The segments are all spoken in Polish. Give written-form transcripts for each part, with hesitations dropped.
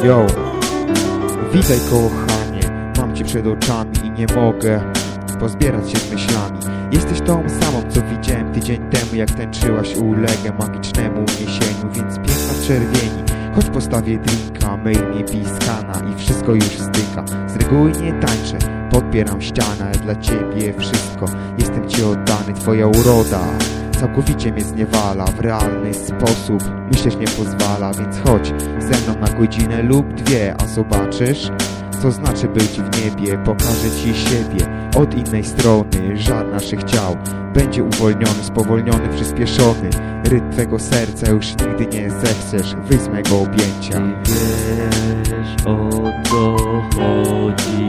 Yo, witaj kochanie, mam cię przed oczami i nie mogę pozbierać się z myślami. Jesteś tą samą, co widziałem tydzień temu, jak tańczyłaś, ulegę magicznemu uniesieniu. Więc piękna w czerwieni, choć postawię drinka, mail mnie piskana i wszystko już styka. Z reguły nie tańczę, podbieram ścianę, dla ciebie wszystko. Jestem ci oddany, twoja uroda całkowicie mnie zniewala. W realny sposób myśleć nie pozwala. Więc chodź ze mną na godzinę lub dwie, a zobaczysz, co znaczy być w niebie. Pokażę ci siebie od innej strony. Żar naszych ciał będzie uwolniony, spowolniony, przyspieszony. Rytm twego serca już nigdy nie zechcesz wyjść z mego objęcia. Ty wiesz, o co chodzi.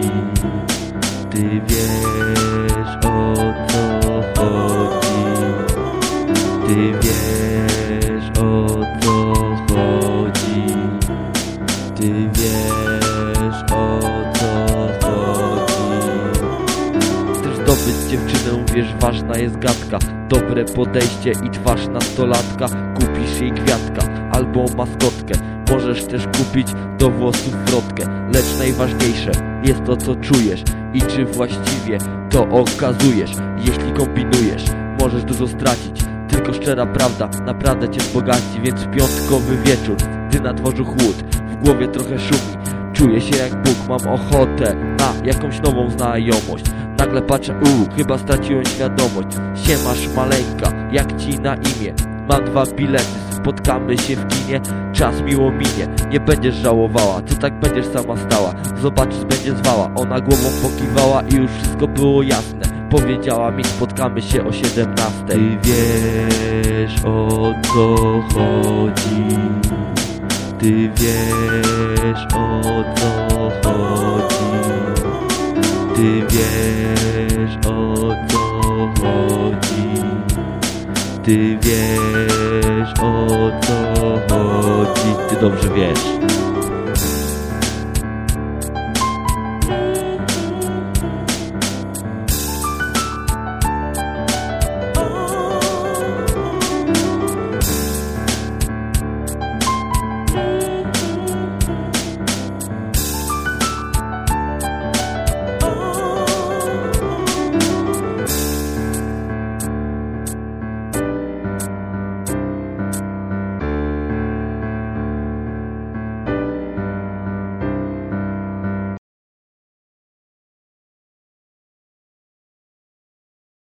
Ty wiesz, o co chodzi. Ty wiesz, o co chodzi. Ty wiesz, o co chodzi. Chcesz zdobyć dziewczynę, wiesz, ważna jest gadka, dobre podejście i twarz nastolatka. Kupisz jej kwiatka albo maskotkę. Możesz też kupić do włosów wrotkę. Lecz najważniejsze jest to, co czujesz i czy właściwie to okazujesz. Jeśli kombinujesz, możesz dużo stracić. Tylko szczera prawda naprawdę cię wzbogaci. Więc piątkowy wieczór, gdy na dworzu chłód, w głowie trochę szumi, czuję się jak Bóg. Mam ochotę na jakąś nową znajomość. Nagle patrzę, chyba straciłem świadomość. Siemasz maleńka, jak ci na imię? Mam 2 bilety, spotkamy się w kinie. Czas miło minie, nie będziesz żałowała. Co tak będziesz sama stała? Zobaczysz, będzie zwała. Ona głową pokiwała i już wszystko było jasne. Powiedziała mi, spotkamy się o 17. Ty wiesz, o co chodzi. Ty wiesz, o co chodzi. Ty wiesz, o co chodzi. Ty wiesz, o co chodzi. Ty dobrze wiesz.